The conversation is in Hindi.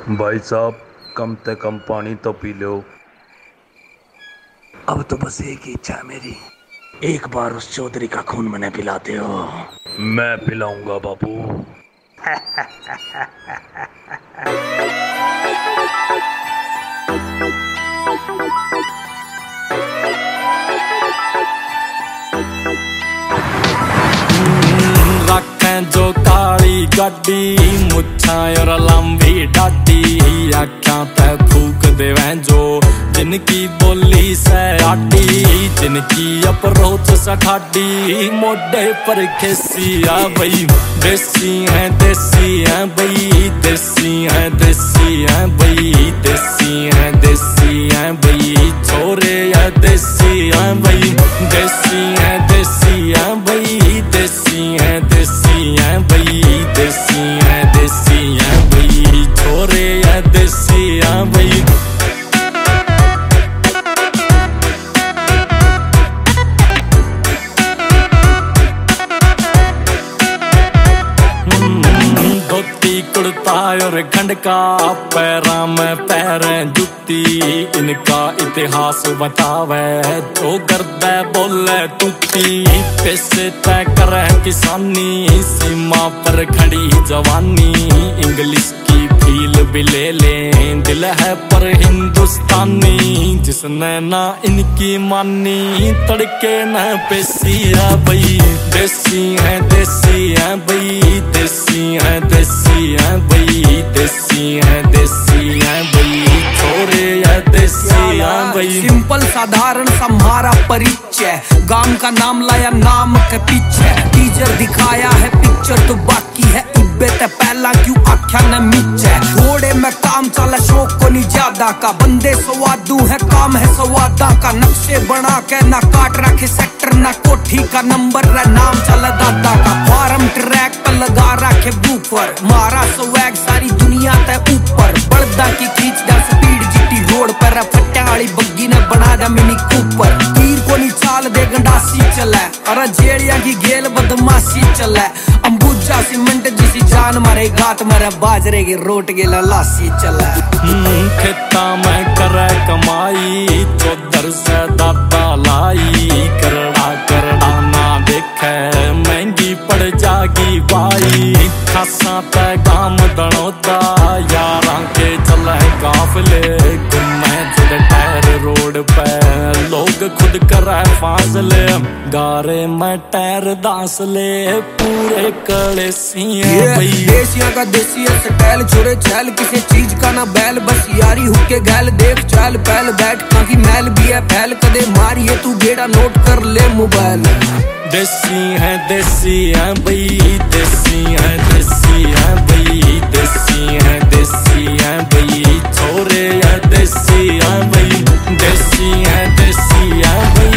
भाई साहब, कम से कम पानी तो पी लो। अब तो बस एक ही इच्छा है मेरी, एक बार उस चौधरी का खून मने पिलाते हो। मैं पिलाऊंगा बाबू। रखें जो काली गड्डी, मुच्छां और लंबी डाडी, आख्यां ते फूक देवें जो जिनकी बोली से आटी, जिनकी अप्रोच सठाडी, मोडे पर खेसिया बई। देसी है बई, देसी है बई, देसी है बई, छोरे या देसी है बई, देसी है बई, देसी है बई, देसी है बई, छोरे या देसी है बई। धोती कुर्ता और खंडका, पैरा में पैरें जुत्ती, इनका इतिहास बतावे जो गर्दे बोले तुती। पैसे तय करे किसानी, सीमा पर खड़ी जवानी, इंग्लिश की फील भी ले लें, दिल है पर हिंदुस्तानी, जिसने ना इनकी मानी, तड़के न पेशिया बई। देसी है बई, देसी है बई, देसी है बई, छोरे या देसी है बई। सिंपल साधारण सा हमारा परिचय, गांव का नाम लाया नाम के पीछे, टीचर दिखाया है पिक्चर तो बाकी है इब्बे ते पहला क्यों आख्या न मीचे। घोड़े में काम चला शौक को नहीं ज्यादा का, बंदे सवादू है काम है सवादा का, नक्शे बना के ना काट रखे सेक्टर ना कोठी का नंबर रे नाम चला दादा का, फार्म ट्रैक पर लगा रखे बूफर, मारा स्वैग सारी दुनिया ते ऊपर, बड़दा की खींच दा स्पीड जीटी रोड पर, फट्टा वाली बग्गी ने बना दा मिनी कूपर, तीर को नहीं चाल दे गंडासी चले, अरे जेड़िया की गेल बदमाशी चले, अंबुजा सीमेंट जिसी जान मारे गात मारे, बाजरे की रोट के लासी चले। खेता में करे कमाई, चौधर से दादा लाई, करड़ा ना देखे महंगी पड़ जागी बाई, खासा ते गाम दणोदा, यारां के चले काफले, घूमे जुड़ टायर रोड पे, लोग खुद करे फासले, गारे में टायर दासले, पूरे कलेसियां बई। देसिया का देसी स्टाइल, छोरे छैल किसी चीज का ना बैल, बस यारी हुक्के गैल, देख चाल पहल बैठ काफी मैल भी है फैल, कदे मारिए तू गेड़ा नोट कर ले मोबाइल। देसी है बई, देसी है बई, देसी है बई, छोरे या देसी है बई, देसी है बई।